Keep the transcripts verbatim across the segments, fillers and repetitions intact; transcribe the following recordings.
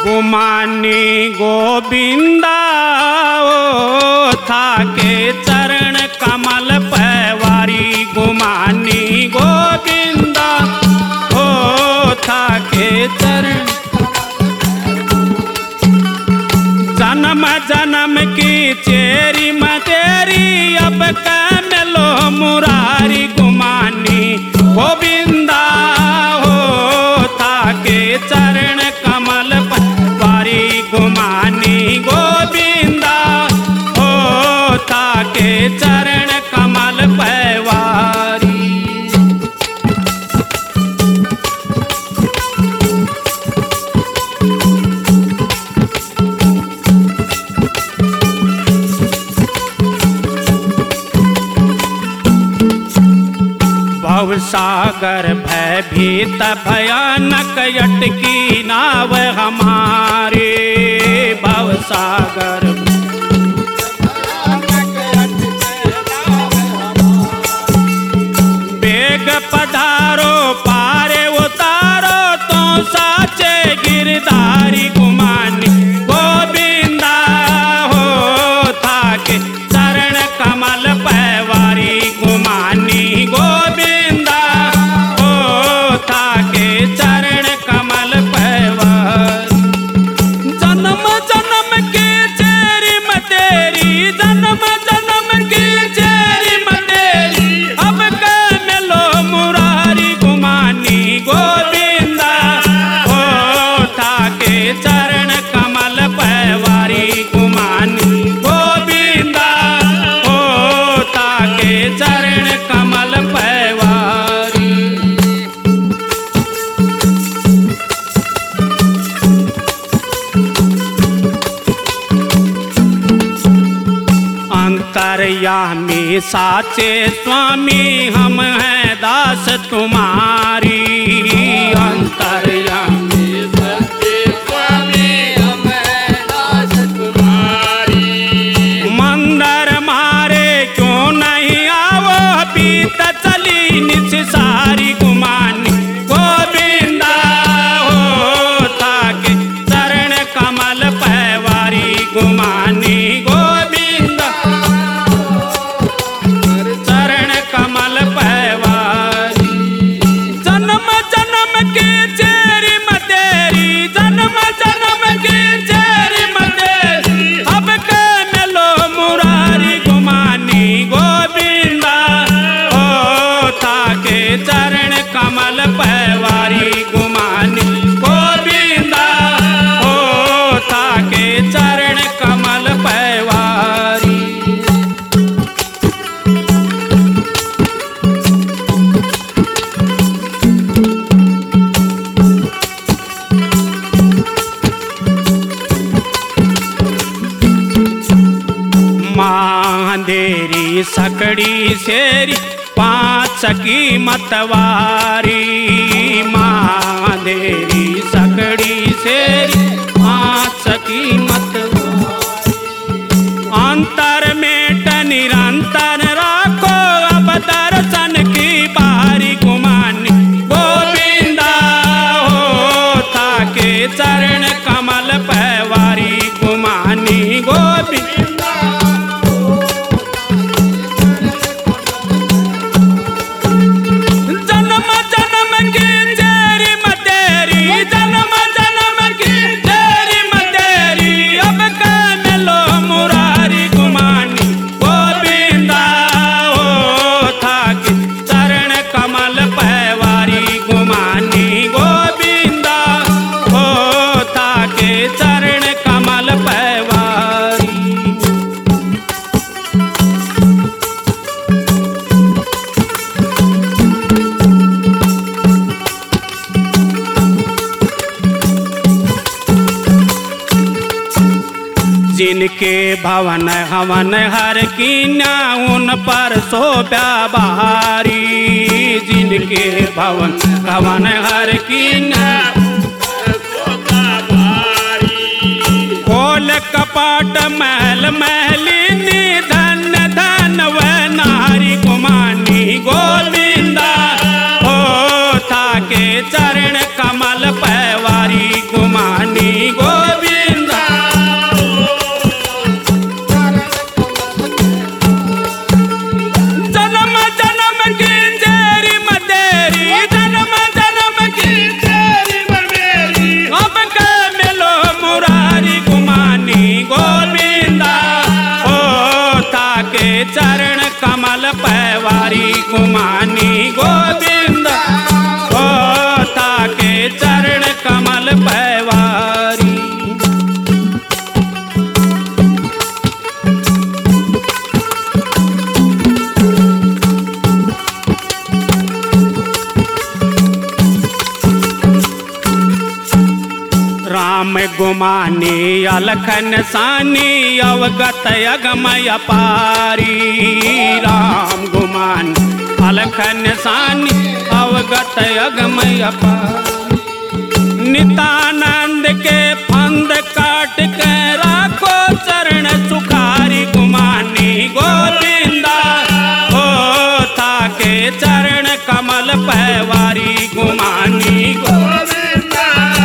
गुमानी गोविंदा ओ था के चरण कमल पैवारी। गुमानी गोविंदा ओ था के चरण जन्म जन्म की चेरी मतेरी अब कै मिलो मुरारी। गुमानी गोविंदा हो था के चरण कमल पैवारी। गुमानी गोविंदा हो था के चरण कमल पैवारी। भवसागर भयभीत भयानक अटकी नाव हमारे। भवसागर बेग पधारो पारे उतारो तो साचे गिरधारी। गुमानी गोविंदा हो था के चरण कमल पैवारी। गुमानी गोविंदा हो था के चरण कमल पैवारी। जन्म जन्म की चेरी मतेरी जन्म जन्म की चेरी मतेरी अब कै मिलो मुरारी। गुमानी गोविंदा हो था के चरण कमल पैवारी। गुमानी गोविंदा हो था के चरण कमल पैवारी। अंतर्यामी साचे स्वामी हम हैं दास तुम्हारी। अंतर्यामी सच्चे स्वामी हम हैं दास तुम्हारी। मंदिर मारे क्यों नहीं आवो पीत चली निच सारी। गुमानी गोविंदा हो था के चरण कमल पैवारी। गुमानी गोविंदा चरण कमल पैवारी। जन्म जन्म की चेरी मतेरी जन्म जन्म की चेरी मतेरी अब कै मिलो मुरारी। गुमानी गोविंदा हो था के चरण कमल पैवारी। गुमानी गोविंदा हो था के चरण कमल पैवारी। मांदेरी सकड़ी सेरी पाँच की मतवारी। मांदेरी सकड़ी सेरी पाँच की मतवारी। अंतर में निरंतर राखो अब दर्शन की बारी। गुमानी गोविंदा हो था के चरण कमल पैवारी। गुमानी गोविंदा जन्म जन्म की चेरी मतेरी जन्म जन्म की चेरी मतेरी अब कै मिलो मुरारी। गुमानी गोविंदा हो था के चरण कमल पैवारी। गुमानी गोविंदा हो था के चरण कमल पैवारी। जिनके भवन हवन हर कीन्या उन पर शोभा बहारी। जिनके भवन हवन हर कीन्या खोल कपाट महल महलिनी धन धन व नारी। गुमानी गोविंदा हो था के चरण कमल पैवारी। गुमानी गो राम गुमानी अलखन सानी अवगत अगमय पारी। राम गुमानी अलखन सानी अवगत अगमय पारी। नितानंद के फंद काट के राखो चरण सुखारी। गुमानी गोविंदा हो ताके चरण कमल पैवारी। गुमानी गोविंदा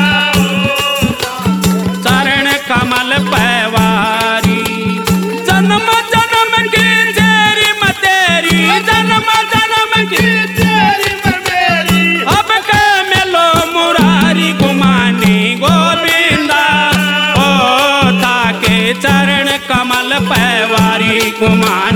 चरण कमल पैवारी। जन्म जन्म की तेरी मतेरी जन्म जन्म की तेरी मेरी अब के मिलो मुरारी। गुमानी गोविंदा ओ ताके चरण कमल पैवारी। गुमानी